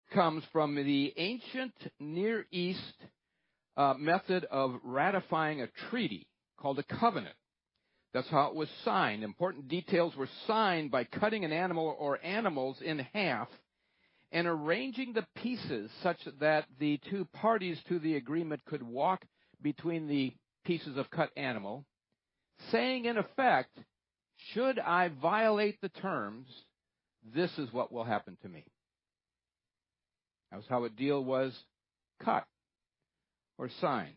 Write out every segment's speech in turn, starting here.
comes from the ancient Near East method of ratifying a treaty called a covenant. That's how it was signed. Important details were signed by cutting an animal or animals in half and arranging the pieces such that the two parties to the agreement could walk between the pieces of cut animal, saying in effect, should I violate the terms, this is what will happen to me. That was how a deal was cut or signed.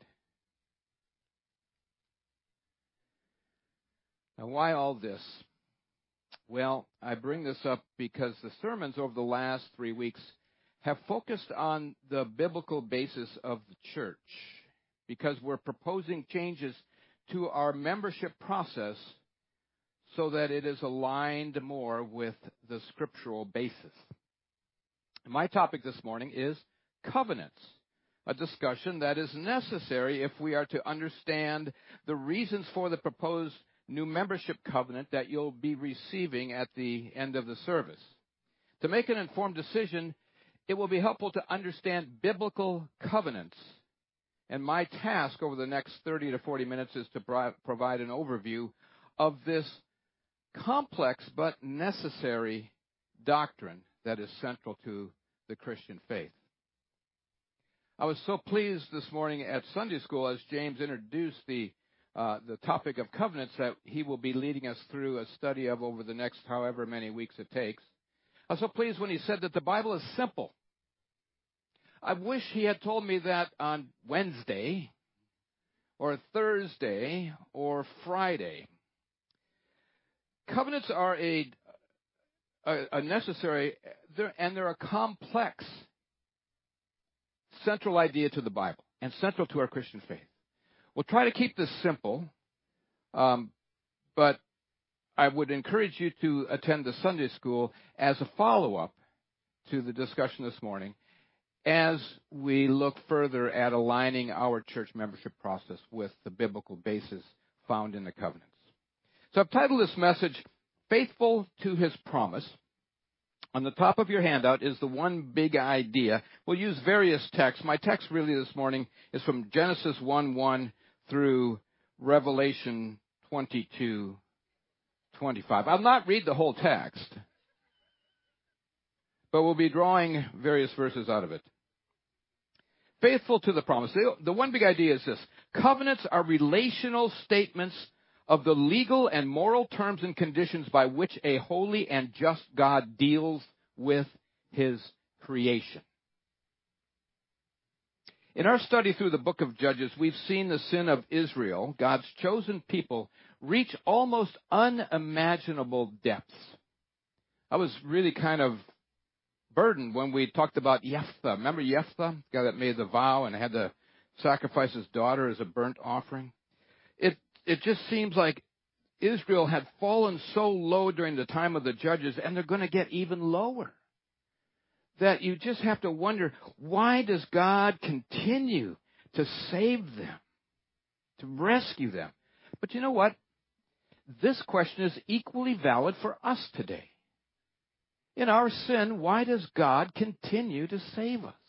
Now, why all this? Well, I bring this up because the sermons over the last 3 weeks have focused on the biblical basis of the church, because we're proposing changes to our membership process so that it is aligned more with the scriptural basis. My topic this morning is covenants, a discussion that is necessary if we are to understand the reasons for the proposed new membership covenant that you'll be receiving at the end of the service. To make an informed decision, it will be helpful to understand biblical covenants. And my task over the next 30 to 40 minutes is to provide an overview of this complex but necessary doctrine that is central to the Christian faith. I was so pleased this morning at Sunday school as James introduced the topic of covenants that he will be leading us through a study of over the next however many weeks it takes. I was so pleased when he said that the Bible is simple. I wish he had told me that on Wednesday or Thursday or Friday. Covenants are a necessary, and they're a complex central idea to the Bible and central to our Christian faith. We'll try to keep this simple, but I would encourage you to attend the Sunday school as a follow-up to the discussion this morning as we look further at aligning our church membership process with the biblical basis found in the covenants. So I've titled this message, Faithful to His Promise. On the top of your handout is the one big idea. We'll use various texts. My text really this morning is from Genesis 1:1 through Revelation 22:25. I'll not read the whole text, but we'll be drawing various verses out of it. Faithful to the promise. The one big idea is this. Covenants are relational statements of the legal and moral terms and conditions by which a holy and just God deals with His creation. In our study through the book of Judges, we've seen the sin of Israel, God's chosen people, reach almost unimaginable depths. I was really kind of burdened when we talked about Jephthah. Remember Jephthah, the guy that made the vow and had to sacrifice his daughter as a burnt offering? It just seems like Israel had fallen so low during the time of the Judges, and they're going to get even lower. That you just have to wonder, why does God continue to save them, to rescue them? But you know what? This question is equally valid for us today. In our sin, why does God continue to save us?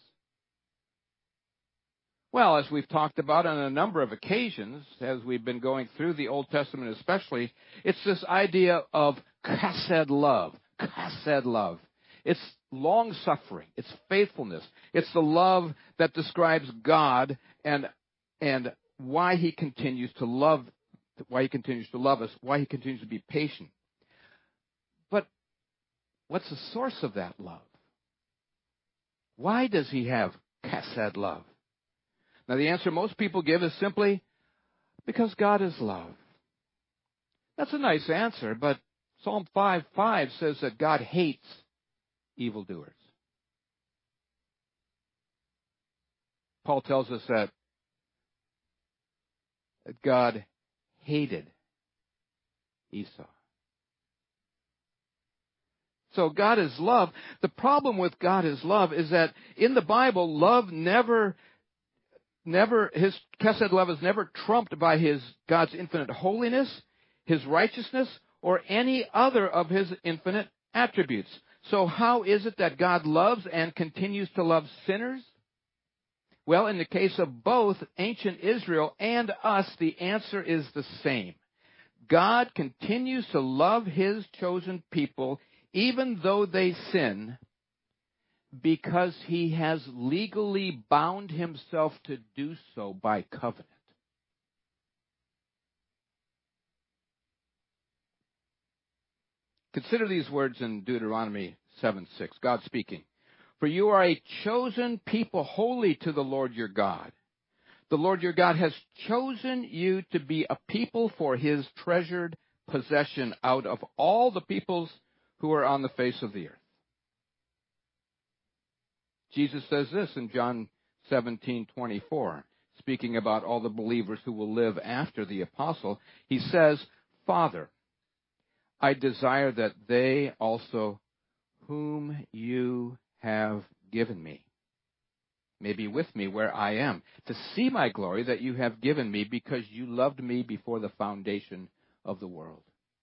Well, as we've talked about on a number of occasions, as we've been going through the Old Testament especially, it's this idea of chesed love. Chesed love. It's long-suffering. It's faithfulness. It's the love that describes God and why He continues to love, us, why He continues to be patient. But what's the source of that love? Why does He have chesed love? Now, the answer most people give is simply, because God is love. That's a nice answer, but Psalm 5:5 says that God hates evildoers. Paul tells us that God hated Esau. So God is love. The problem with God is love is that in the Bible, His chesed love is never trumped by God's infinite holiness, His righteousness, or any other of His infinite attributes. So how is it that God loves and continues to love sinners? Well, in the case of both ancient Israel and us, the answer is the same. God continues to love his chosen people even though they sin, because he has legally bound himself to do so by covenant. Consider these words in Deuteronomy 7:6. God speaking. For you are a chosen people, holy to the Lord your God. The Lord your God has chosen you to be a people for his treasured possession out of all the peoples who are on the face of the earth. Jesus says this in John 17:24, speaking about all the believers who will live after the apostle. He says, Father, I desire that they also, whom you have given me, may be with me where I am, to see my glory that you have given me, because you loved me before the foundation of the world.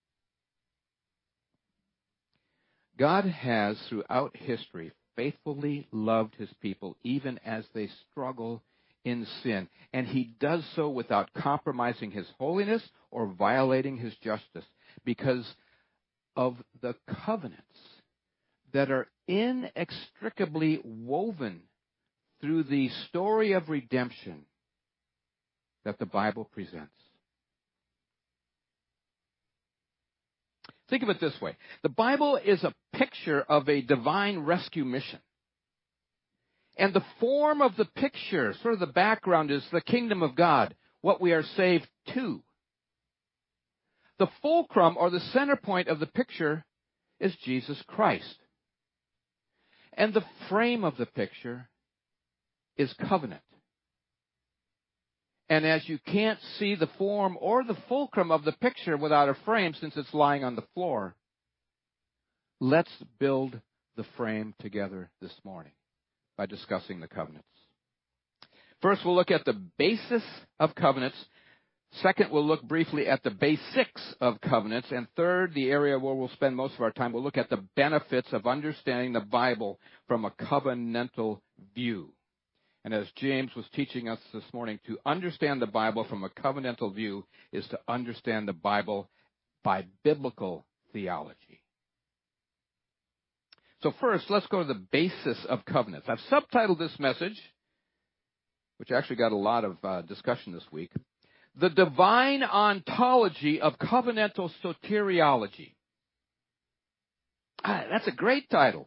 God has, throughout history, faithfully loved his people, even as they struggle in sin. And he does so without compromising his holiness or violating his justice, because of the covenants that are inextricably woven through the story of redemption that the Bible presents. Think of it this way. The Bible is a picture of a divine rescue mission. And the form of the picture, sort of the background, is the kingdom of God, what we are saved to. The fulcrum, or the center point of the picture, is Jesus Christ. And the frame of the picture is covenant. And as you can't see the form or the fulcrum of the picture without a frame, since it's lying on the floor, let's build the frame together this morning by discussing the covenants. First, we'll look at the basis of covenants. Second, we'll look briefly at the basics of covenants. And third, the area where we'll spend most of our time, we'll look at the benefits of understanding the Bible from a covenantal view. And as James was teaching us this morning, to understand the Bible from a covenantal view is to understand the Bible by biblical theology. So first, let's go to the basis of covenants. I've subtitled this message, which actually got a lot of discussion this week, The Divine Ontology of Covenantal Soteriology. That's a great title.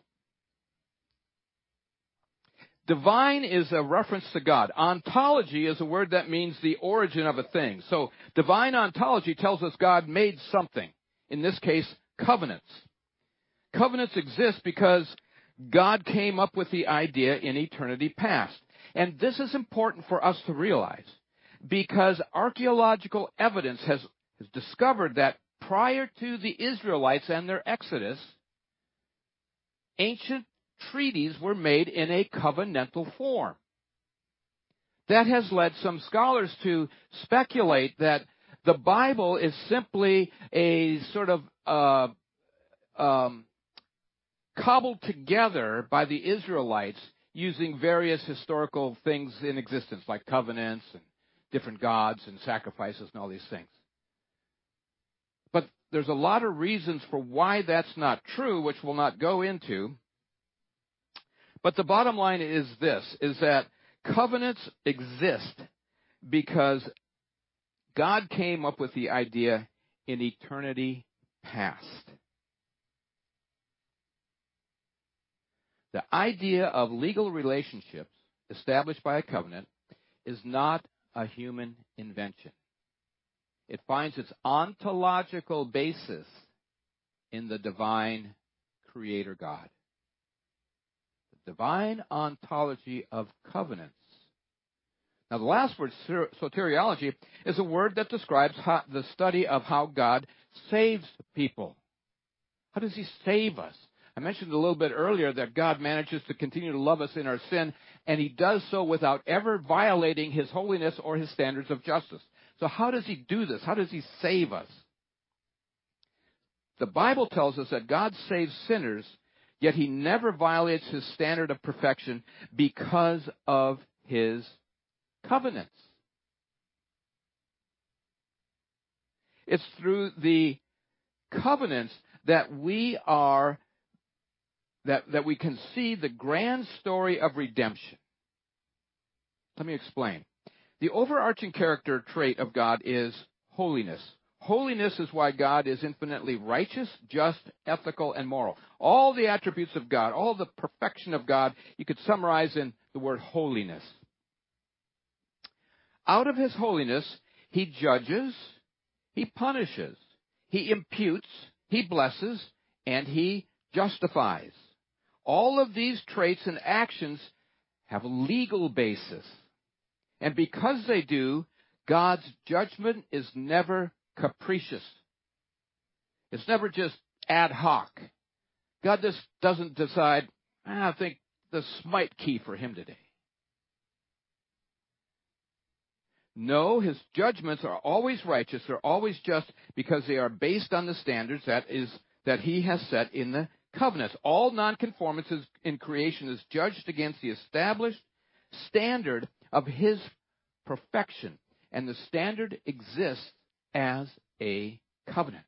Divine is a reference to God. Ontology is a word that means the origin of a thing. So divine ontology tells us God made something. In this case, covenants. Covenants exist because God came up with the idea in eternity past. And this is important for us to realize, because archaeological evidence has discovered that prior to the Israelites and their exodus, ancient treaties were made in a covenantal form. That has led some scholars to speculate that the Bible is simply a sort of cobbled together by the Israelites using various historical things in existence, like covenants and different gods and sacrifices and all these things. But there's a lot of reasons for why that's not true, which we'll not go into. But the bottom line is this, is that covenants exist because God came up with the idea in eternity past. The idea of legal relationships established by a covenant is not a human invention. It finds its ontological basis in the divine Creator God. Divine ontology of covenants. Now, the last word, soteriology, is a word that describes the study of how God saves people. How does he save us? I mentioned a little bit earlier that God manages to continue to love us in our sin, and he does so without ever violating his holiness or his standards of justice. So how does he do this? How does he save us? The Bible tells us that God saves sinners Yet he never violates his standard of perfection because of his covenants. It's through the covenants that we can see the grand story of redemption. Let me explain. The overarching character trait of God is holiness. Holiness is why God is infinitely righteous, just, ethical, and moral. All the attributes of God, all the perfection of God, you could summarize in the word holiness. Out of his holiness, he judges, he punishes, he imputes, he blesses, and he justifies. All of these traits and actions have a legal basis. And because they do, God's judgment is never capricious. It's never just ad hoc. God just doesn't decide, I think this might key for him today. No, his judgments are always righteous. They're always just because they are based on the standards that he has set in the covenants. All nonconformances in creation is judged against the established standard of his perfection. And the standard exists as a covenant.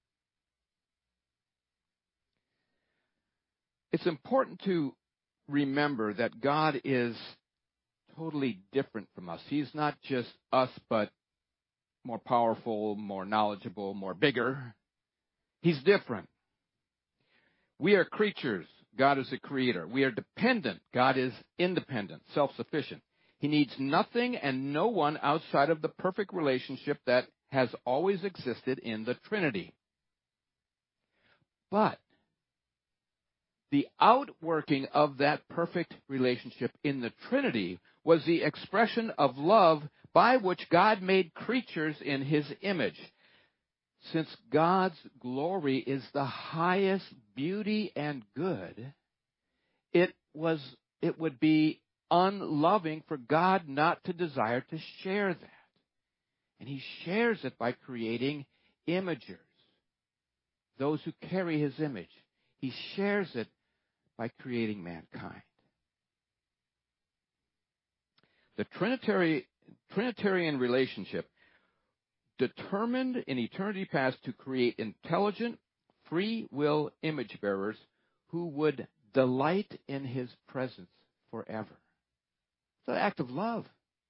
It's important to remember that God is totally different from us. He's not just us, but more powerful, more knowledgeable, more bigger. He's different. We are creatures. God is a creator. We are dependent. God is independent, self-sufficient. He needs nothing and no one outside of the perfect relationship that has always existed in the Trinity. But the outworking of that perfect relationship in the Trinity was the expression of love by which God made creatures in his image. Since God's glory is the highest beauty and good, it would be unloving for God not to desire to share that. And he shares it by creating imagers, those who carry his image. He shares it by creating mankind. The Trinitarian relationship determined in eternity past to create intelligent, free will image bearers who would delight in his presence forever. It's an act of love.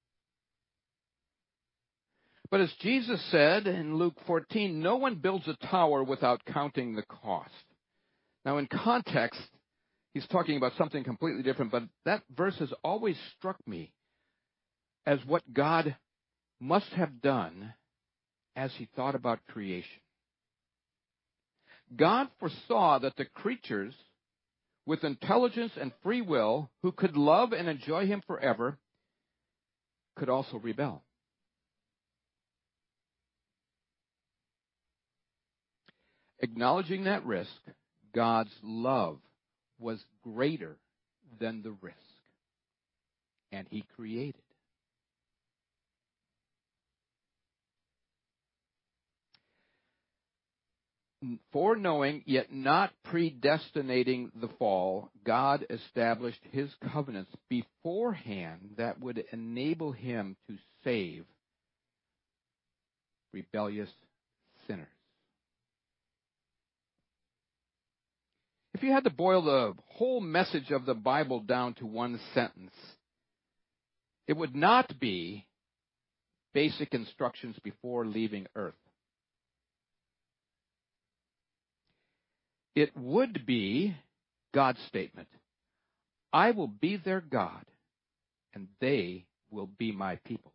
But as Jesus said in Luke 14, no one builds a tower without counting the cost. Now, in context, he's talking about something completely different, but that verse has always struck me as what God must have done as he thought about creation. God foresaw that the creatures with intelligence and free will who could love and enjoy him forever could also rebel. Acknowledging that risk, God's love was greater than the risk, and he created. Foreknowing, yet not predestinating the fall, God established his covenants beforehand that would enable him to save rebellious sinners. If you had to boil the whole message of the Bible down to one sentence, it would not be basic instructions before leaving earth. It would be God's statement, I will be their God, and they will be my people.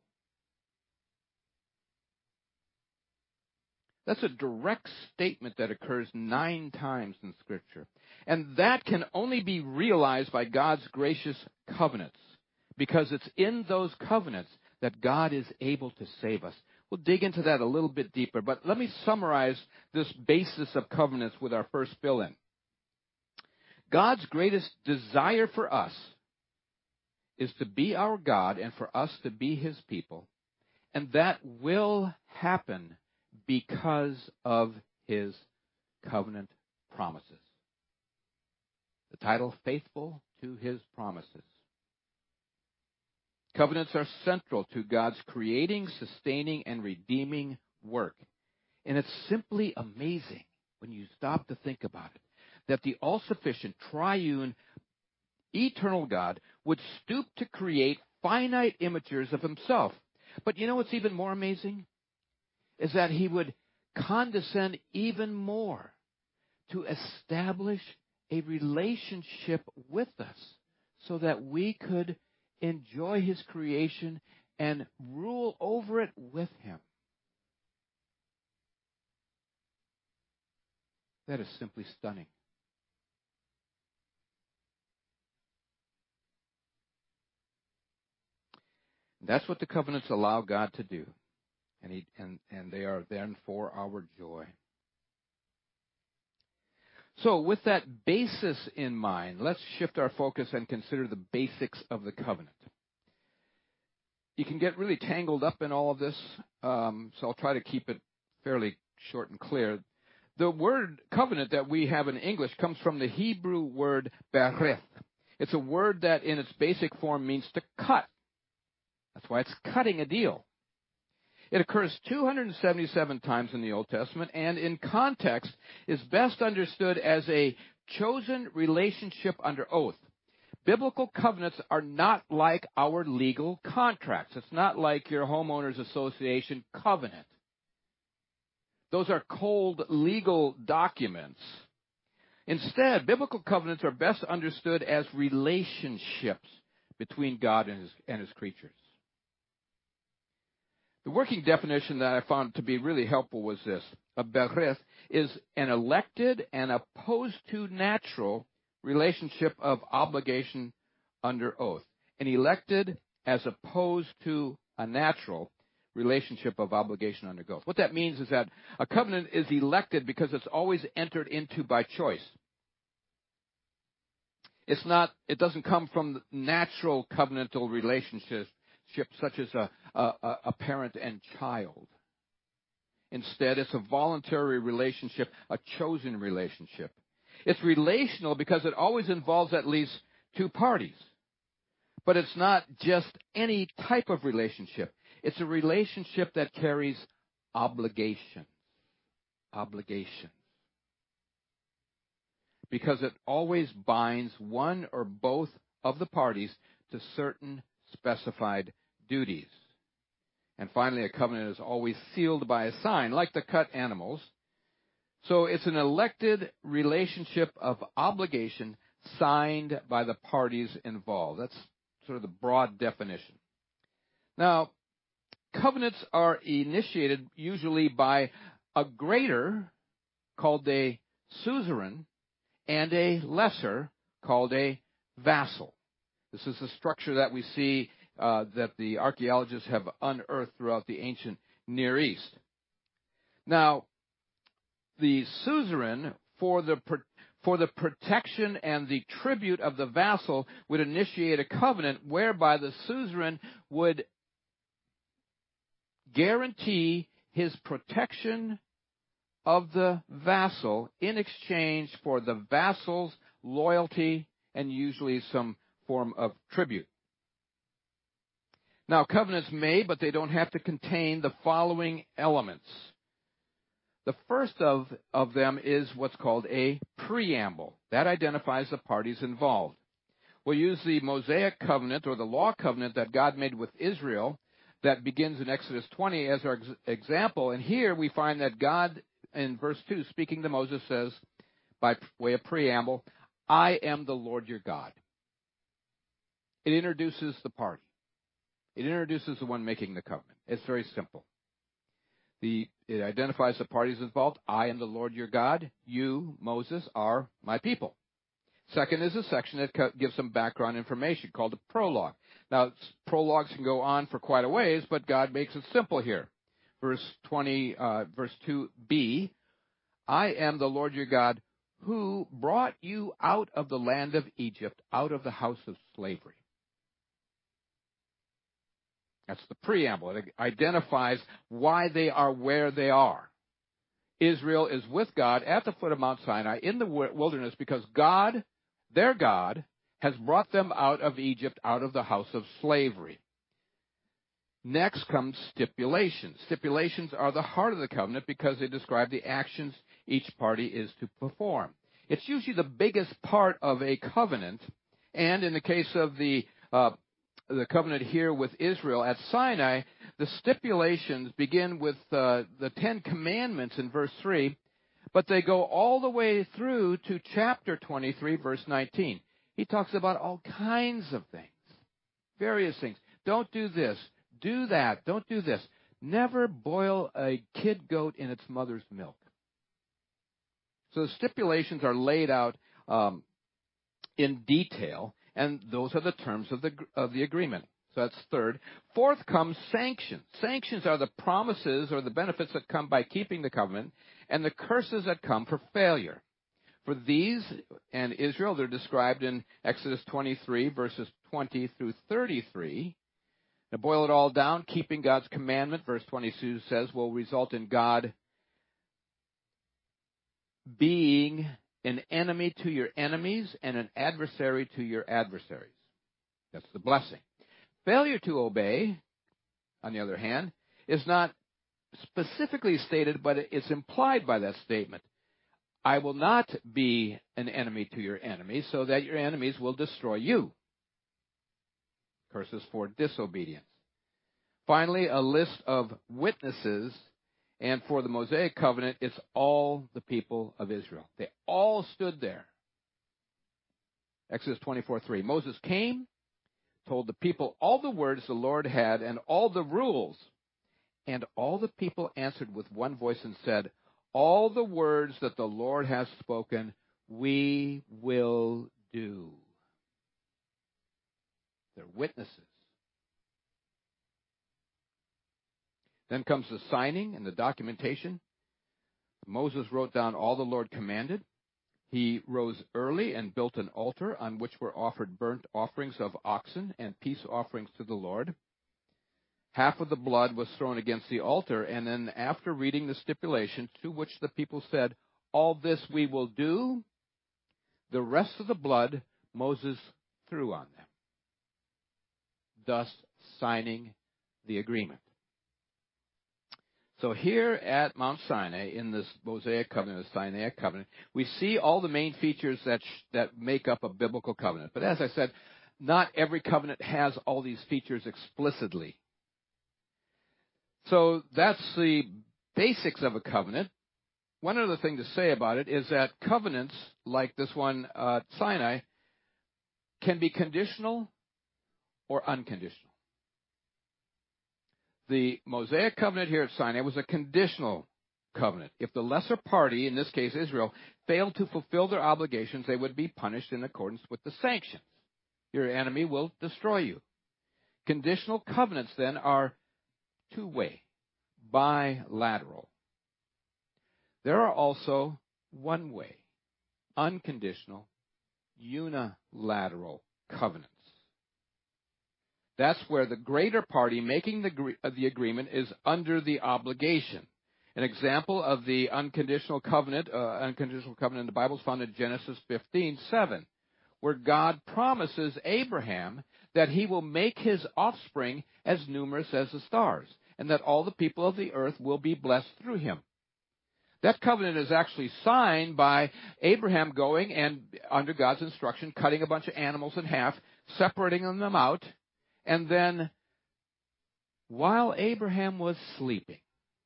That's a direct statement that occurs 9 times in Scripture. And that can only be realized by God's gracious covenants, because it's in those covenants that God is able to save us. We'll dig into that a little bit deeper, but let me summarize this basis of covenants with our first fill-in. God's greatest desire for us is to be our God and for us to be his people, and that will happen because of his covenant promises. title, Faithful to His Promises. Covenants are central to God's creating, sustaining, and redeeming work. And it's simply amazing when you stop to think about it, that the all-sufficient, triune, eternal God would stoop to create finite images of Himself. But you know what's even more amazing? Is that He would condescend even more to establish a relationship with us so that we could enjoy His creation and rule over it with Him. That is simply stunning. That's what the covenants allow God to do. And they are then for our joy. So with that basis in mind, let's shift our focus and consider the basics of the covenant. You can get really tangled up in all of this, so I'll try to keep it fairly short and clear. The word covenant that we have in English comes from the Hebrew word berith. It's a word that in its basic form means to cut. That's why it's cutting a deal. It occurs 277 times in the Old Testament, and in context is best understood as a chosen relationship under oath. Biblical covenants are not like our legal contracts. It's not like your homeowners association covenant. Those are cold legal documents. Instead, biblical covenants are best understood as relationships between God and His creatures. The working definition that I found to be really helpful was this. A berith is an elected and opposed to natural relationship of obligation under oath. An elected as opposed to a natural relationship of obligation under oath. What that means is that a covenant is elected because it's always entered into by choice. It doesn't come from natural covenantal relationships such as a parent and child. Instead, it's a voluntary relationship, a chosen relationship. It's relational because it always involves at least two parties. But it's not just any type of relationship. It's a relationship that carries obligations. Obligations. Because it always binds one or both of the parties to certain specified duties. And finally, a covenant is always sealed by a sign, like the cut animals. So it's an elected relationship of obligation signed by the parties involved. That's sort of the broad definition. Now, covenants are initiated usually by a greater, called a suzerain, and a lesser, called a vassal. This is the structure that we see that the archaeologists have unearthed throughout the ancient Near East. Now, the suzerain, for the protection and the tribute of the vassal, would initiate a covenant whereby the suzerain would guarantee his protection of the vassal in exchange for the vassal's loyalty and usually some form of tribute. Now, covenants may, but they don't have to contain the following elements. The first of them is what's called a preamble. That identifies the parties involved. We'll use the Mosaic covenant or the law covenant that God made with Israel that begins in Exodus 20 as our example. And here we find that God, in verse 2, speaking to Moses, says, by way of preamble, I am the Lord your God. It introduces the party. It introduces the one making the covenant. It's very simple. It identifies the parties involved. I am the Lord your God. You, Moses, are my people. Second is a section that gives some background information called a prologue. Now, prologues can go on for quite a ways, but God makes it simple here. Verse 2b, I am the Lord your God who brought you out of the land of Egypt, out of the house of slavery. That's the preamble. It identifies why they are where they are. Israel is with God at the foot of Mount Sinai in the wilderness because God Their God has brought them out of Egypt, out of the house of slavery. Next comes stipulations. Stipulations are the heart of the covenant because they describe the actions each party is to perform. It's usually the biggest part of a covenant, and in the case of the covenant here with Israel at Sinai, the stipulations begin with the 10 Commandments in verse 3, but they go all the way through to chapter 23, verse 19. He talks about all kinds of things, various things. Don't do this. Do that. Don't do this. Never boil a kid goat in its mother's milk. So the stipulations are laid out in detail, and those are the terms of the agreement. So that's third. Fourth comes sanctions. Sanctions are the promises or the benefits that come by keeping the covenant, and the curses that come for failure. For these and Israel, they're described in Exodus 23, verses 20 through 33. Now, boil it all down, keeping God's commandment, verse 22 says, will result in God being an enemy to your enemies and an adversary to your adversaries. That's the blessing. Failure to obey, on the other hand, is not specifically stated, but it's implied by that statement. I will not be an enemy to your enemies, so that your enemies will destroy you. Curses for disobedience. Finally, a list of witnesses, and for the Mosaic covenant, it's all the people of Israel. They all stood there. Exodus 24:3. Moses came, told the people all the words the Lord had and all the rules, and all the people answered with one voice and said, all the words that the Lord has spoken, we will do. They're witnesses. Then comes the signing and the documentation. Moses wrote down all the Lord commanded. He rose early and built an altar on which were offered burnt offerings of oxen and peace offerings to the Lord. Half of the blood was thrown against the altar, and then after reading the stipulation to which the people said, all this we will do, the rest of the blood Moses threw on them, thus signing the agreement. So here at Mount Sinai, in this Mosaic covenant, the Sinaitic covenant, we see all the main features that make up a biblical covenant. But as I said, not every covenant has all these features explicitly. So that's the basics of a covenant. One other thing to say about it is that covenants, like this one at Sinai, can be conditional or unconditional. The Mosaic covenant here at Sinai was a conditional covenant. If the lesser party, in this case Israel, failed to fulfill their obligations, they would be punished in accordance with the sanctions. Your enemy will destroy you. Conditional covenants, then, are two-way, bilateral. There are also one-way, unconditional, unilateral covenants. That's where the greater party making the agreement is under the obligation. An example of the unconditional covenant in the Bible is found in Genesis 15:7, where God promises Abraham that he will make his offspring as numerous as the stars, and that all the people of the earth will be blessed through him. That covenant is actually signed by Abraham going and, under God's instruction, cutting a bunch of animals in half, separating them out, and then, while Abraham was sleeping,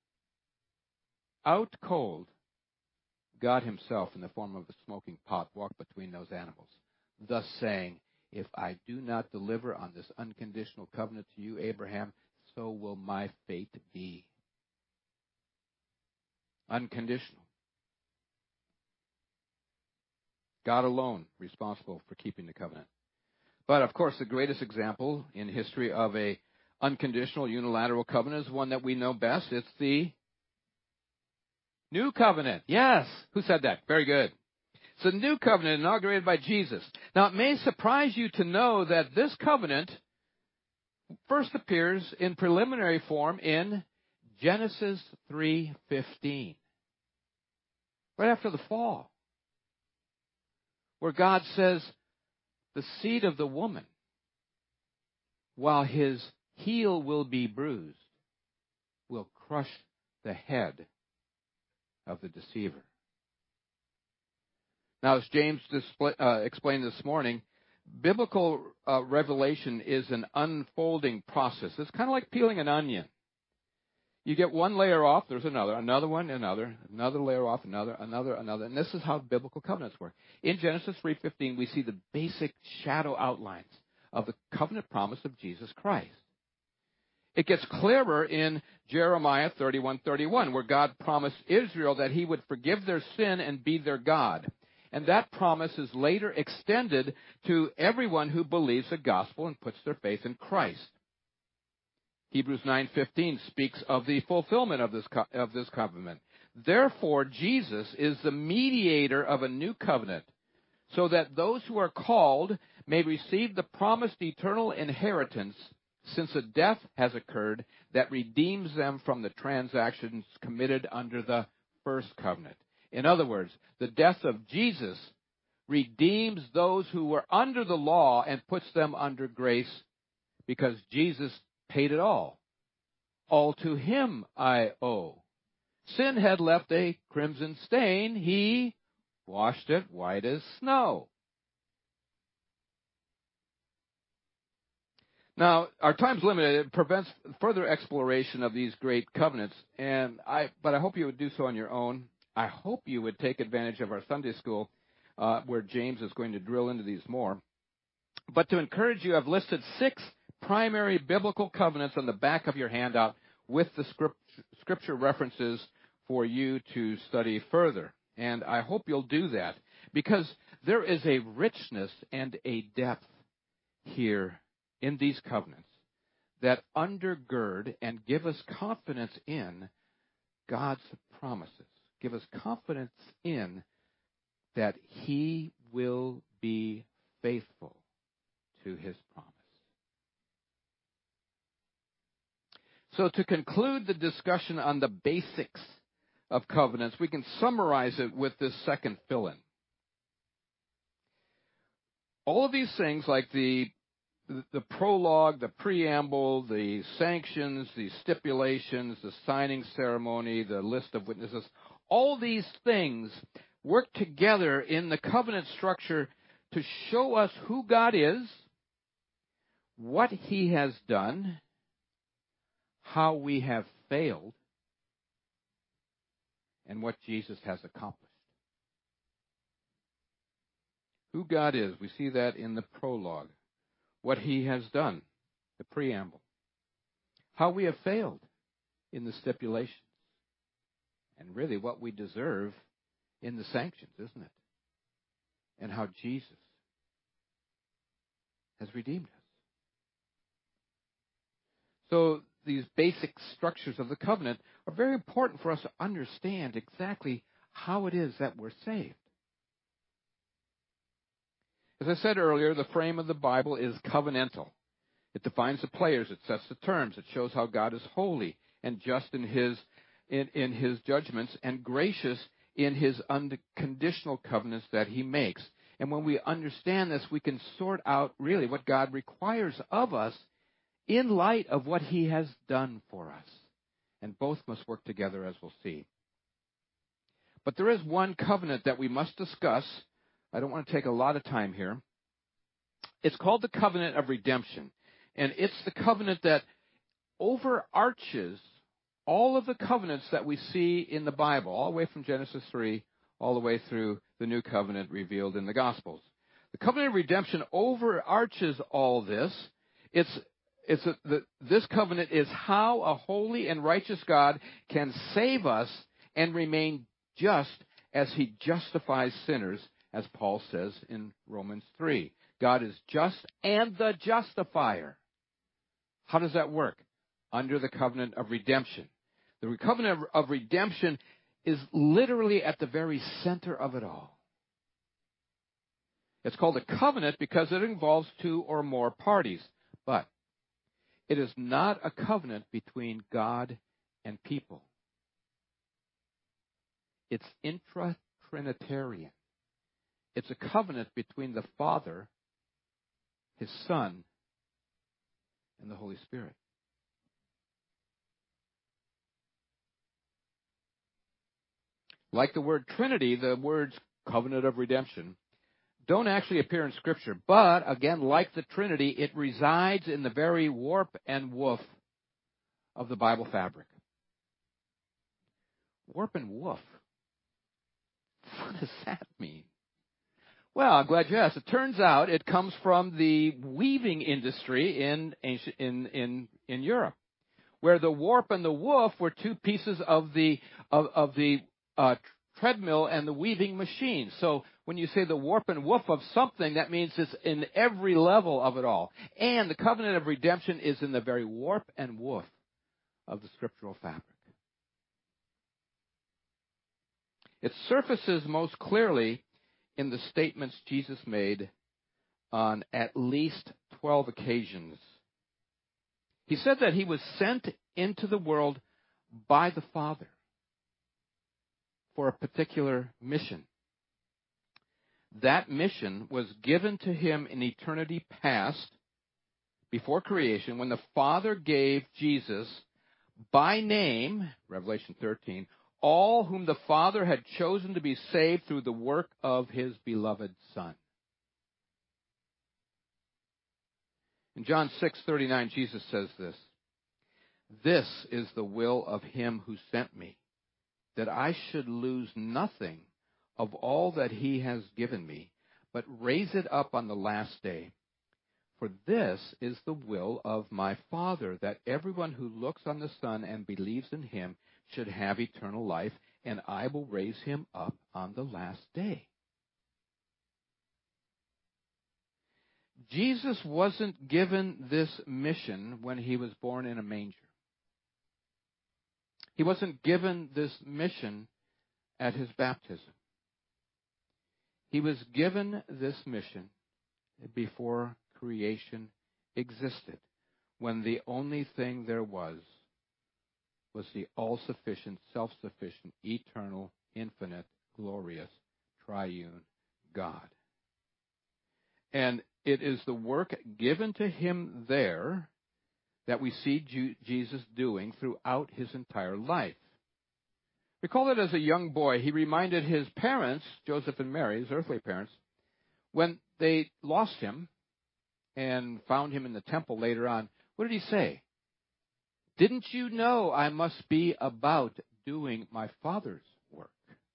out cold, God himself, in the form of a smoking pot, walked between those animals, thus saying, if I do not deliver on this unconditional covenant to you, Abraham, so will my fate be. Unconditional. God alone responsible for keeping the covenant. But, of course, the greatest example in history of a unconditional unilateral covenant is one that we know best. It's the New Covenant. Yes. Who said that? Very good. It's the New Covenant inaugurated by Jesus. Now, it may surprise you to know that this covenant first appears in preliminary form in Genesis 3:15, right after the fall. where God says, the seed of the woman, while his heel will be bruised, will crush the head of the deceiver. Now, as James explained this morning, biblical revelation is an unfolding process. It's kind of like peeling an onion. You get one layer off, there's another one, another layer off, another. And this is how biblical covenants work. In Genesis 3:15, we see the basic shadow outlines of the covenant promise of Jesus Christ. It gets clearer in Jeremiah 31:31, where God promised Israel that he would forgive their sin and be their God. And that promise is later extended to everyone who believes the gospel and puts their faith in Christ. Hebrews 9:15 speaks of the fulfillment of this covenant. Therefore, Jesus is the mediator of a new covenant, so that those who are called may receive the promised eternal inheritance, since a death has occurred that redeems them from the transactions committed under the first covenant. In other words, the death of Jesus redeems those who were under the law and puts them under grace, because Jesus paid it all. All to him I owe. Sin had left a crimson stain. He washed it white as snow. Now, our time's limited. It prevents further exploration of these great covenants, but I hope you would do so on your own. I hope you would take advantage of our Sunday school, where James is going to drill into these more. But to encourage you, I've listed 6 primary biblical covenants on the back of your handout with the scripture references for you to study further. And I hope you'll do that, because there is a richness and a depth here in these covenants that undergird and give us confidence in God's promises. Give us confidence in that he will be faithful to his promise. So to conclude the discussion on the basics of covenants, we can summarize it with this second fill-in. All of these things, like the prologue, the preamble, the sanctions, the stipulations, the signing ceremony, the list of witnesses, all these things work together in the covenant structure to show us who God is, what he has done, how we have failed, and what Jesus has accomplished. Who God is, we see that in the prologue. What he has done, the preamble. How we have failed in the stipulations. And really what we deserve in the sanctions, isn't it? And how Jesus has redeemed us. So these basic structures of the covenant are very important for us to understand exactly how it is that we're saved. As I said earlier, the frame of the Bible is covenantal. It defines the players. It sets the terms. It shows how God is holy and just in his judgments, and gracious in his unconditional covenants that he makes. And when we understand this, we can sort out really what God requires of us in light of what he has done for us. And both must work together, as we'll see. But there is one covenant that we must discuss. I don't want to take a lot of time here. It's called the covenant of redemption. And it's the covenant that overarches all of the covenants that we see in the Bible, all the way from Genesis 3, all the way through the new covenant revealed in the Gospels. The covenant of redemption overarches all this. This covenant is how a holy and righteous God can save us and remain just as he justifies sinners, as Paul says in Romans 3. God is just and the justifier. How does that work? Under the covenant of redemption. The covenant of redemption is literally at the very center of it all. It's called a covenant because it involves 2 or more parties. But it is not a covenant between God and people. It's intra-Trinitarian. It's a covenant between the Father, His Son, and the Holy Spirit. Like the word Trinity, the words covenant of redemption don't actually appear in Scripture. But, again, like the Trinity, it resides in the very warp and woof of the Bible fabric. Warp and woof. What does that mean? Well, I'm glad you asked. It turns out it comes from the weaving industry in Europe, where the warp and the woof were two pieces of the treadmill and the weaving machine. So when you say the warp and woof of something, that means it's in every level of it all. And the covenant of redemption is in the very warp and woof of the scriptural fabric. It surfaces most clearly in the statements Jesus made on at least 12 occasions. He said that he was sent into the world by the Father for a particular mission. That mission was given to him in eternity past, before creation, when the Father gave Jesus by name, Revelation 13, all whom the Father had chosen to be saved through the work of his beloved Son. In John 6:39, Jesus says this, "This is the will of him who sent me, that I should lose nothing of all that he has given me, but raise it up on the last day. For this is the will of my Father, that everyone who looks on the Son and believes in him should have eternal life, and I will raise him up on the last day." Jesus wasn't given this mission when he was born in a manger. He wasn't given this mission at his baptism. He was given this mission before creation existed, when the only thing there was the all-sufficient, self-sufficient, eternal, infinite, glorious, triune God. And it is the work given to him there that we see Jesus doing throughout his entire life. Recall that as a young boy, he reminded his parents, Joseph and Mary, his earthly parents, when they lost him and found him in the temple later on, what did he say? "Didn't you know I must be about doing my Father's work?"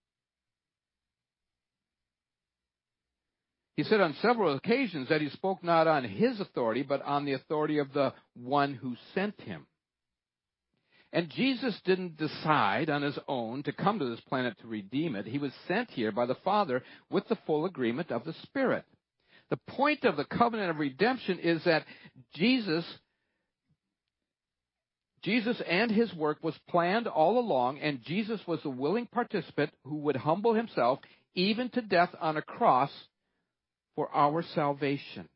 He said on several occasions that he spoke not on his authority, but on the authority of the one who sent him. And Jesus didn't decide on his own to come to this planet to redeem it. He was sent here by the Father with the full agreement of the Spirit. The point of the covenant of redemption is that Jesus and his work was planned all along, and Jesus was a willing participant who would humble himself even to death on a cross for our salvation.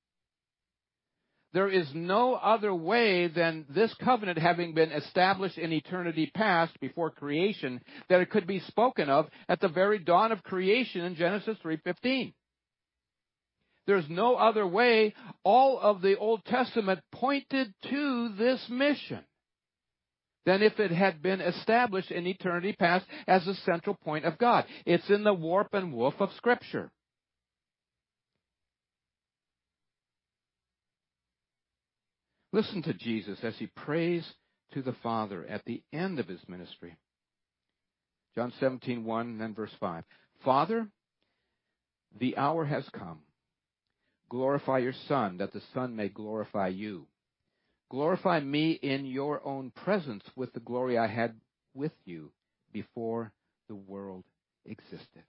There is no other way than this covenant having been established in eternity past before creation that it could be spoken of at the very dawn of creation in Genesis 3:15. There's no other way. All of the Old Testament pointed to this mission than if it had been established in eternity past as the central point of God. It's in the warp and woof of Scripture. Listen to Jesus as he prays to the Father at the end of his ministry. John 17:1 and then verse 5. "Father, the hour has come. Glorify your Son, that the Son may glorify you. Glorify me in your own presence with the glory I had with you before the world existed."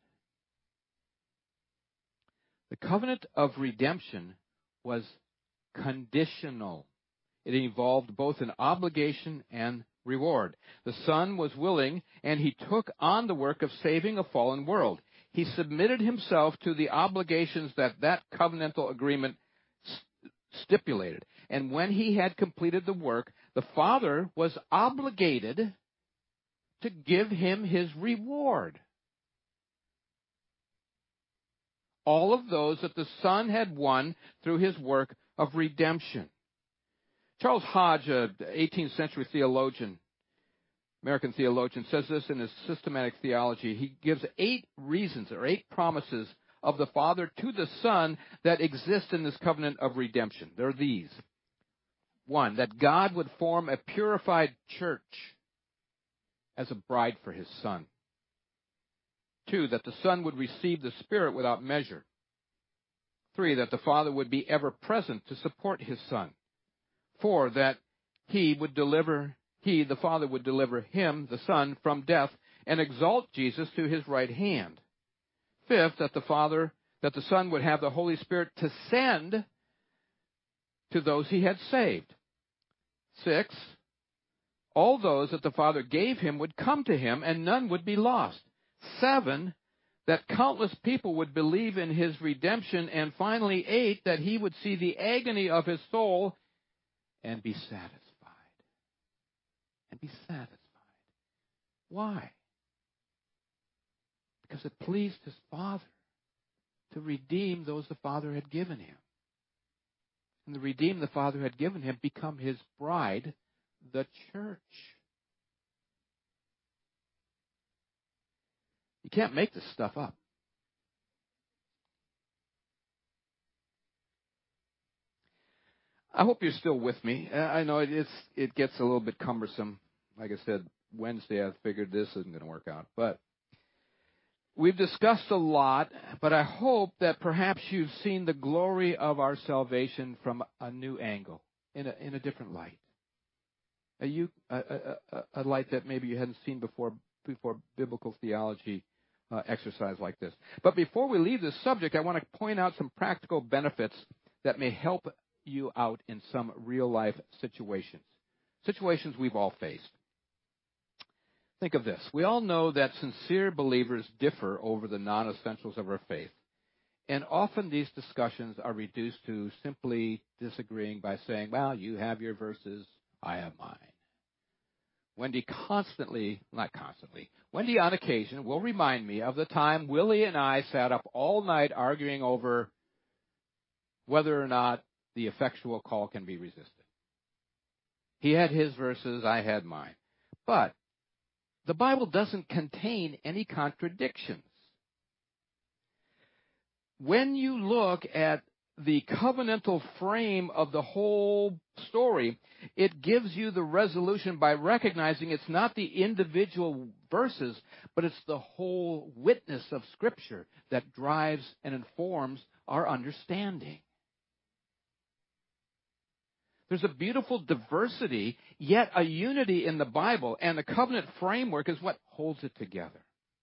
The covenant of redemption was conditional. It involved both an obligation and reward. The Son was willing, and he took on the work of saving a fallen world. He submitted himself to the obligations that covenantal agreement stipulated. And when he had completed the work, the Father was obligated to give him his reward. all of those that the Son had won through his work of redemption. Charles Hodge, an 18th century theologian, American theologian, says this in his Systematic Theology. He gives 8 reasons or 8 promises of the Father to the Son that exist in this covenant of redemption. They're these. 1, that God would form a purified church as a bride for his Son. 2, that the Son would receive the Spirit without measure. 3, that the Father would be ever present to support his Son. 4, that the Father would deliver him, the Son, from death and exalt Jesus to his right hand. 5th, that the Son would have the Holy Spirit to send to those he had saved. 6, all those that the Father gave him would come to him and none would be lost. 7, that countless people would believe in his redemption. And finally, 8, that he would see the agony of his soul and be satisfied. And be satisfied. Why? Because it pleased his Father to redeem those the Father had given him. And the redeemed the Father had given him become his bride, the church. You can't make this stuff up. I hope you're still with me. I know it gets a little bit cumbersome. Like I said, Wednesday I figured this isn't going to work out. But we've discussed a lot, but I hope that perhaps you've seen the glory of our salvation from a new angle, in a different light. A light that maybe you hadn't seen before biblical theology exercise like this. But before we leave this subject, I want to point out some practical benefits that may help you out in some real-life situations we've all faced. Think of this. We all know that sincere believers differ over the non-essentials of our faith. And often these discussions are reduced to simply disagreeing by saying, well, you have your verses, I have mine. Wendy on occasion will remind me of the time Willie and I sat up all night arguing over whether or not the effectual call can be resisted. He had his verses, I had mine. But the Bible doesn't contain any contradictions. When you look at the covenantal frame of the whole story, it gives you the resolution by recognizing it's not the individual verses, but it's the whole witness of Scripture that drives and informs our understanding. There's a beautiful diversity, yet a unity in the Bible, and the covenant framework is what holds it together.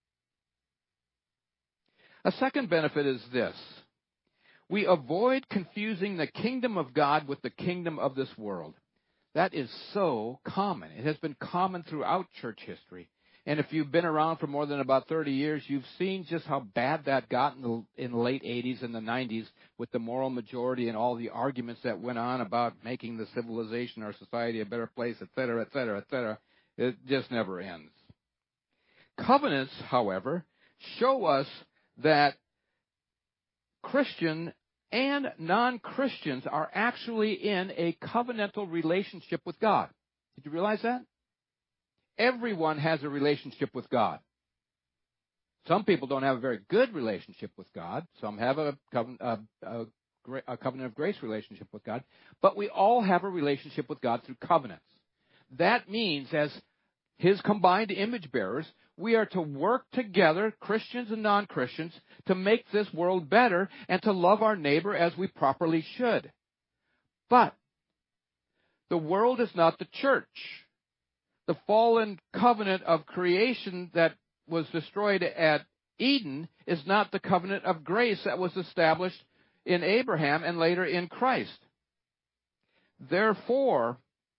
A second benefit is this. We avoid confusing the kingdom of God with the kingdom of this world. That is so common. It has been common throughout church history. And if you've been around for more than about 30 years, you've seen just how bad that got in the late 80s and the 90s with the moral majority and all the arguments that went on about making the civilization or society a better place, et cetera, et cetera, et cetera. It just never ends. Covenants, however, show us that Christian and non-Christians are actually in a covenantal relationship with God. Did you realize that? Everyone has a relationship with God. Some people don't have a very good relationship with God. Some have a covenant of grace relationship with God. But we all have a relationship with God through covenants. That means, as His combined image bearers, we are to work together, Christians and non-Christians, to make this world better and to love our neighbor as we properly should. But the world is not the church. The fallen covenant of creation that was destroyed at Eden is not the covenant of grace that was established in Abraham and later in Christ. Therefore,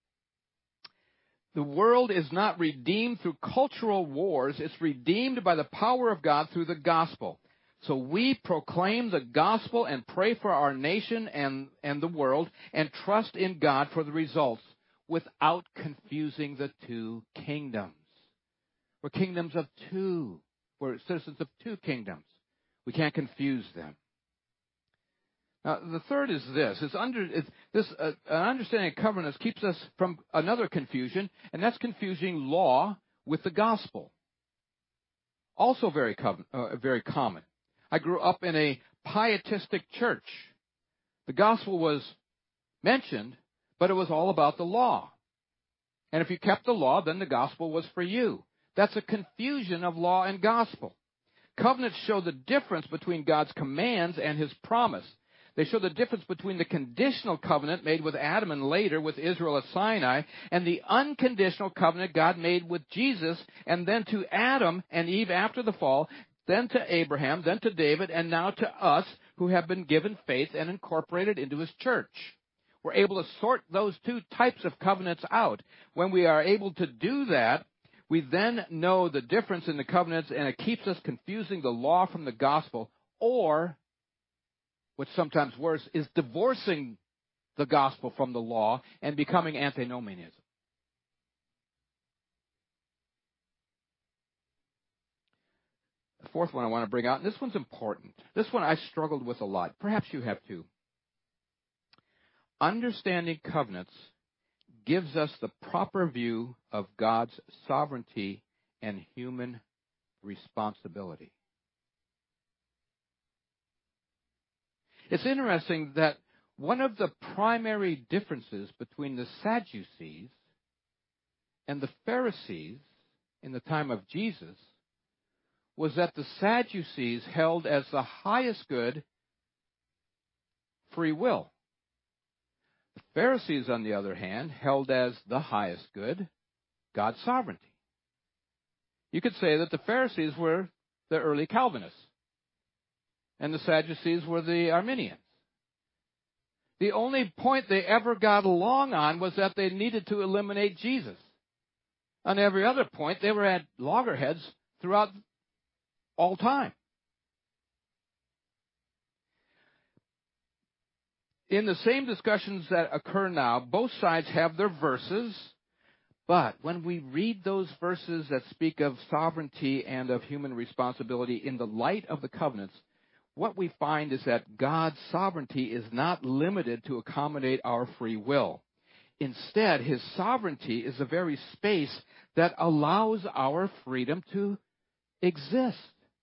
the world is not redeemed through cultural wars. It's redeemed by the power of God through the gospel. So we proclaim the gospel and pray for our nation and the world and trust in God for the results without confusing the two kingdoms. We're kingdoms of two. We're citizens of two kingdoms. We can't confuse them. Now, the third is this. An understanding of covenants keeps us from another confusion, and that's confusing law with the gospel. Also very common. I grew up in a pietistic church. The gospel was mentioned, but it was all about the law. And if you kept the law, then the gospel was for you. That's a confusion of law and gospel. Covenants show the difference between God's commands and His promise. They show the difference between the conditional covenant made with Adam and later with Israel at Sinai and the unconditional covenant God made with Jesus and then to Adam and Eve after the fall, then to Abraham, then to David, and now to us who have been given faith and incorporated into His church. We're able to sort those two types of covenants out. When we are able to do that, we then know the difference in the covenants, and it keeps us confusing the law from the gospel, or what's sometimes worse, is divorcing the gospel from the law and becoming antinomianism. The fourth one I want to bring out, and this one's important. This one I struggled with a lot. Perhaps you have too. Understanding covenants gives us the proper view of God's sovereignty and human responsibility. It's interesting that one of the primary differences between the Sadducees and the Pharisees in the time of Jesus was that the Sadducees held as the highest good free will. The Pharisees, on the other hand, held as the highest good God's sovereignty. You could say that the Pharisees were the early Calvinists, and the Sadducees were the Arminians. The only point they ever got along on was that they needed to eliminate Jesus. On every other point, they were at loggerheads throughout all time. In the same discussions that occur now, both sides have their verses, but when we read those verses that speak of sovereignty and of human responsibility in the light of the covenants, what we find is that God's sovereignty is not limited to accommodate our free will. Instead, His sovereignty is the very space that allows our freedom to exist.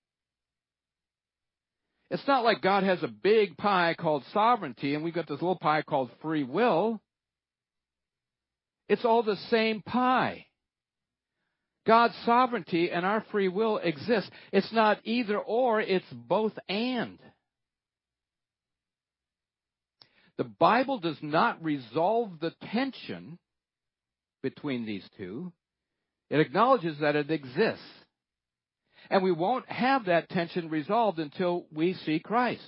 It's not like God has a big pie called sovereignty and we've got this little pie called free will. It's all the same pie. God's sovereignty and our free will exist. It's not either or, it's both and. The Bible does not resolve the tension between these two. It acknowledges that it exists. And we won't have that tension resolved until we see Christ.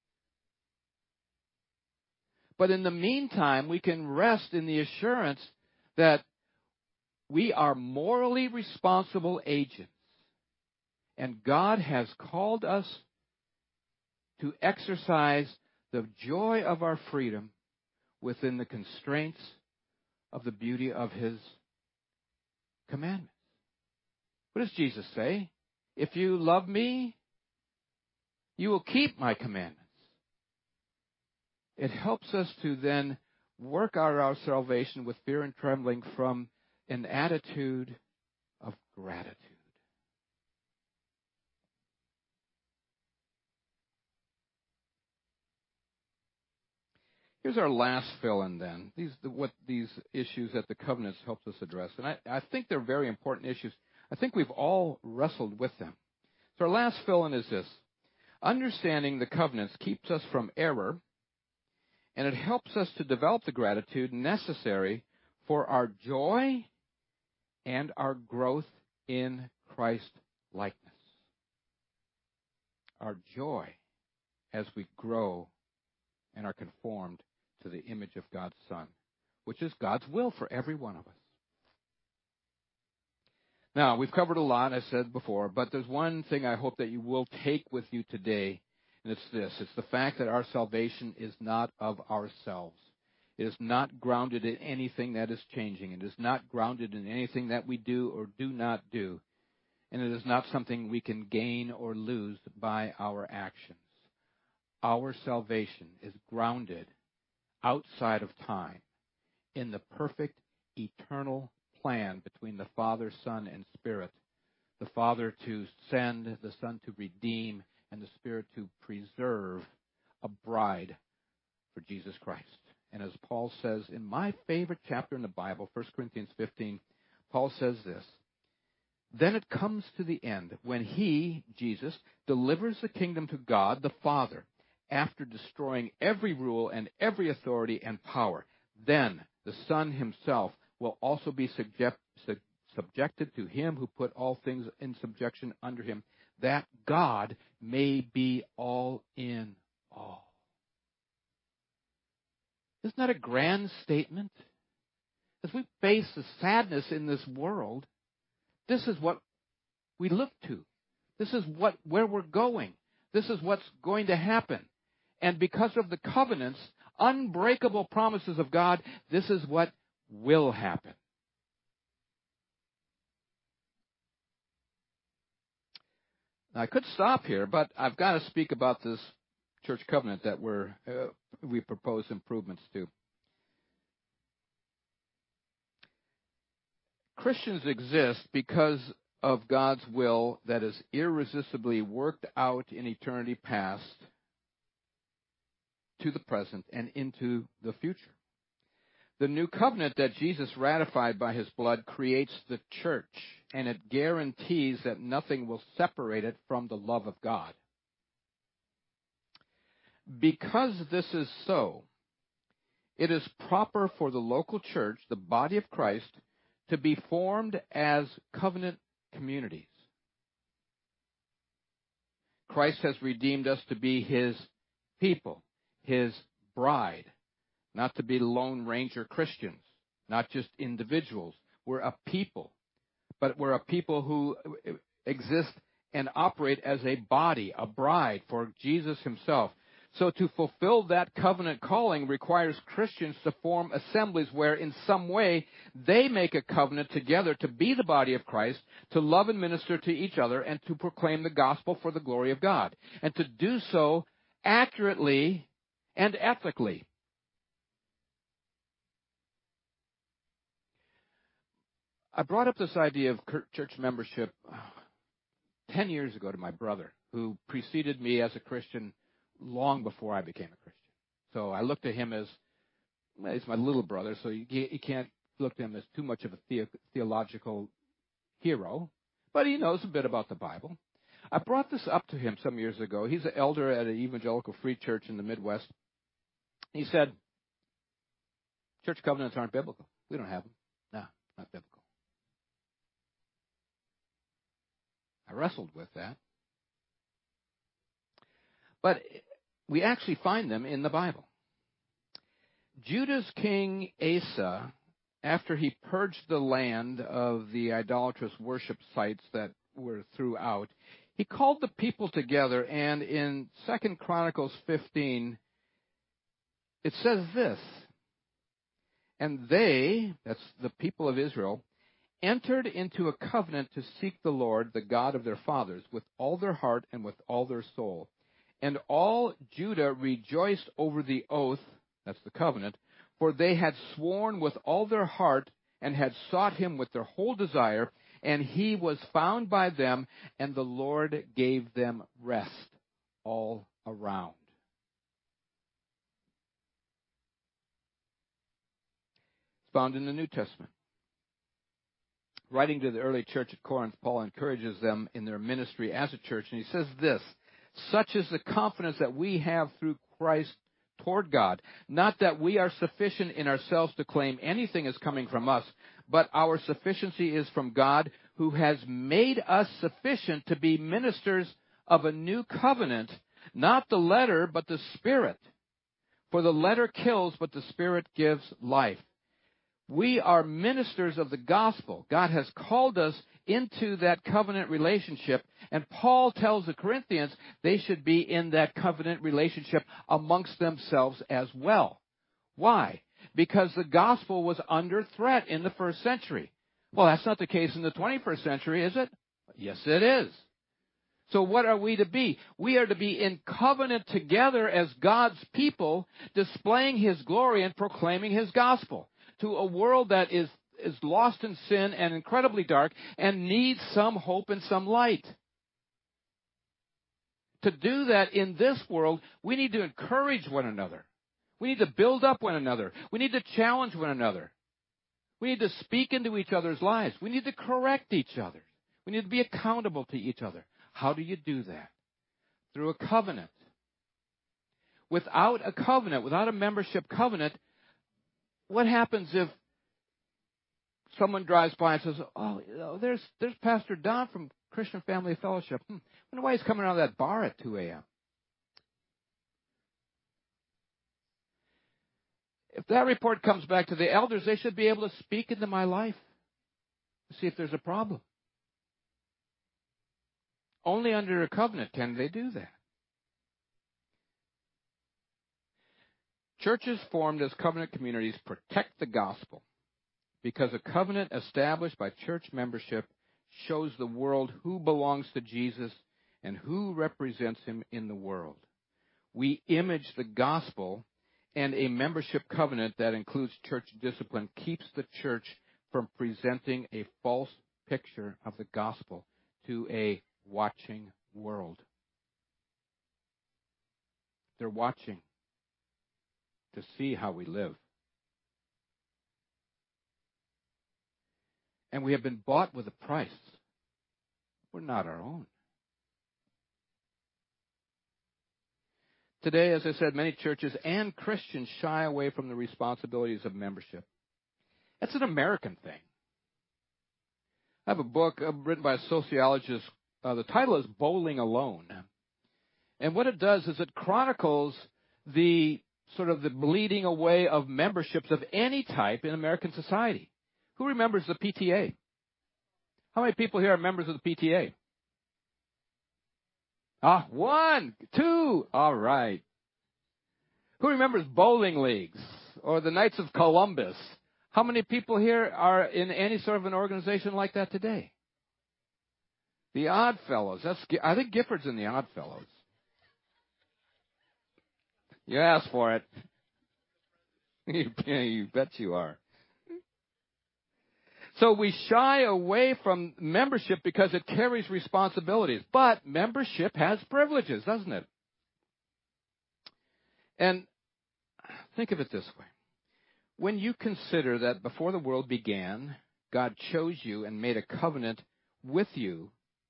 But in the meantime, we can rest in the assurance that we are morally responsible agents. And God has called us to exercise the joy of our freedom within the constraints of the beauty of His commandments. What does Jesus say? If you love me, you will keep my commandments. It helps us to then work out our salvation with fear and trembling from an attitude of gratitude. Here's our last fill-in then. These issues that the covenants helps us address. And I think they're very important issues. I think we've all wrestled with them. So our last fill-in is this. Understanding the covenants keeps us from error, and it helps us to develop the gratitude necessary for our joy and our growth in Christ likeness. Our joy as we grow and are conformed to the image of God's Son, which is God's will for every one of us. Now, we've covered a lot, I said before, but there's one thing I hope that you will take with you today, and it's this. It's the fact that our salvation is not of ourselves. It is not grounded in anything that is changing. It is not grounded in anything that we do or do not do. And it is not something we can gain or lose by our actions. our salvation is grounded outside of time in the perfect eternal plan between the Father, Son, and Spirit. The Father to send, the Son to redeem, and the Spirit to preserve a bride for Jesus Christ. And as Paul says in my favorite chapter in the Bible, 1 Corinthians 15, Paul says this, "Then it comes to the end when he, Jesus, delivers the kingdom to God the Father, after destroying every rule and every authority and power. Then the Son himself will also be subjected to him who put all things in subjection under him, that God may be all in all." Isn't that a grand statement? As we face the sadness in this world, this is what we look to. This is where we're going. This is what's going to happen. And because of the covenants, unbreakable promises of God, this is what will happen. Now, I could stop here, but I've got to speak about this church covenant that we propose improvements to. Christians exist because of God's will that is irresistibly worked out in eternity past to the present and into the future. The new covenant that Jesus ratified by his blood creates the church, and it guarantees that nothing will separate it from the love of God. Because this is so, it is proper for the local church, the body of Christ, to be formed as covenant communities. Christ has redeemed us to be his people, his bride, not to be Lone Ranger Christians, not just individuals. We're a people, but we're a people who exist and operate as a body, a bride for Jesus himself. So to fulfill that covenant calling requires Christians to form assemblies where in some way they make a covenant together to be the body of Christ, to love and minister to each other, and to proclaim the gospel for the glory of God, and to do so accurately and ethically. I brought up this idea of church membership 10 years ago to my brother, who preceded me as a Christian long before I became a Christian. So I looked at him as, well, he's my little brother, so you can't look at him as too much of a theological hero, but he knows a bit about the Bible. I brought this up to him some years ago. He's an elder at an evangelical free church in the Midwest. He said, church covenants aren't biblical. We don't have them. No, not biblical. I wrestled with that. But we actually find them in the Bible. Judah's king Asa, after he purged the land of the idolatrous worship sites that were throughout, he called the people together, and in 2 Chronicles 15, it says this, "And they," that's the people of Israel, "entered into a covenant to seek the Lord, the God of their fathers, with all their heart and with all their soul. And all Judah rejoiced over the oath," that's the covenant, "for they had sworn with all their heart and had sought him with their whole desire, and he was found by them, and the Lord gave them rest all around." It's found in the New Testament. Writing to the early church at Corinth, Paul encourages them in their ministry as a church, and he says this, "Such is the confidence that we have through Christ toward God, not that we are sufficient in ourselves to claim anything is coming from us, but our sufficiency is from God, who has made us sufficient to be ministers of a new covenant, not the letter, but the Spirit. For the letter kills, but the Spirit gives life." We are ministers of the gospel. God has called us into that covenant relationship, and Paul tells the Corinthians they should be in that covenant relationship amongst themselves as well. Why? Because the gospel was under threat in the first century. Well, that's not the case in the 21st century, is it? Yes, it is. So what are we to be? We are to be in covenant together as God's people, displaying His glory and proclaiming His gospel to a world that is lost in sin and incredibly dark and needs some hope and some light. To do that in this world, we need to encourage one another. We need to build up one another. We need to challenge one another. We need to speak into each other's lives. We need to correct each other. We need to be accountable to each other. How do you do that? Through a covenant. Without a covenant, without a membership covenant, what happens if someone drives by and says, "Oh, there's Pastor Don from Christian Family Fellowship. I wonder why he's coming out of that bar at 2 a.m." If that report comes back to the elders, they should be able to speak into my life to see if there's a problem. Only under a covenant can they do that. Churches formed as covenant communities protect the gospel because a covenant established by church membership shows the world who belongs to Jesus and who represents Him in the world. We image the gospel, and a membership covenant that includes church discipline keeps the church from presenting a false picture of the gospel to a watching world. They're watching to see how we live. And we have been bought with a price. We're not our own. Today, as I said, many churches and Christians shy away from the responsibilities of membership. That's an American thing. I have a book written by a sociologist. The title is Bowling Alone. And what it does is it chronicles the sort of the bleeding away of memberships of any type in American society. Who remembers the PTA? How many people here are members of the PTA? 1, 2. All right. Who remembers bowling leagues or the Knights of Columbus? How many people here are in any sort of an organization like that today? The Odd Fellows. I think Gifford's in the Odd Fellows. You asked for it. You bet you are. So we shy away from membership because it carries responsibilities. But membership has privileges, doesn't it? And think of it this way. When you consider that before the world began, God chose you and made a covenant with you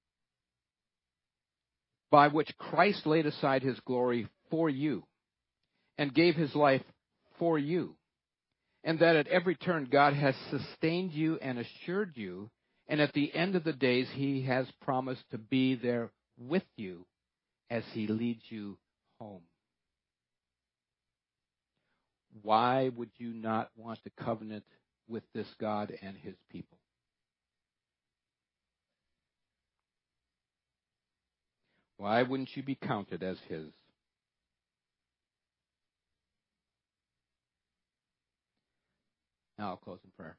by which Christ laid aside His glory for you and gave His life for you, and that at every turn God has sustained you and assured you, and at the end of the days He has promised to be there with you as He leads you home. Why would you not want to covenant with this God and His people? Why wouldn't you be counted as His? Now I'll close in prayer.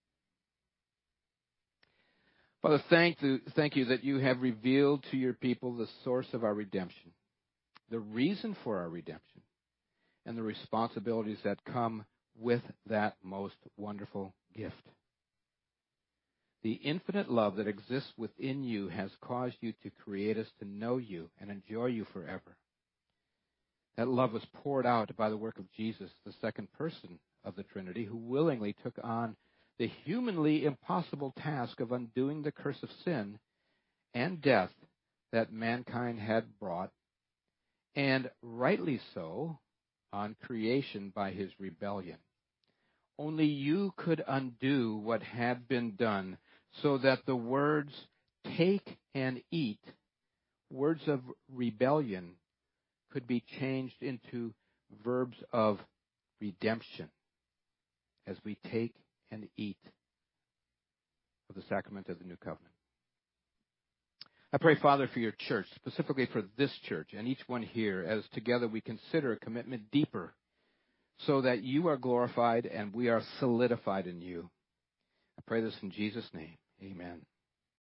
Father, thank you that you have revealed to your people the source of our redemption, the reason for our redemption, and the responsibilities that come with that most wonderful gift. The infinite love that exists within you has caused you to create us to know you and enjoy you forever. That love was poured out by the work of Jesus, the second person of the Trinity, who willingly took on the humanly impossible task of undoing the curse of sin and death that mankind had brought, and rightly so, on creation by His rebellion. Only you could undo what had been done so that the words "take and eat," words of rebellion, could be changed into verbs of redemption as we take and eat of the sacrament of the new covenant. I pray, Father, for your church, specifically for this church and each one here, as together we consider a commitment deeper so that you are glorified and we are solidified in you. I pray this in Jesus' name. Amen.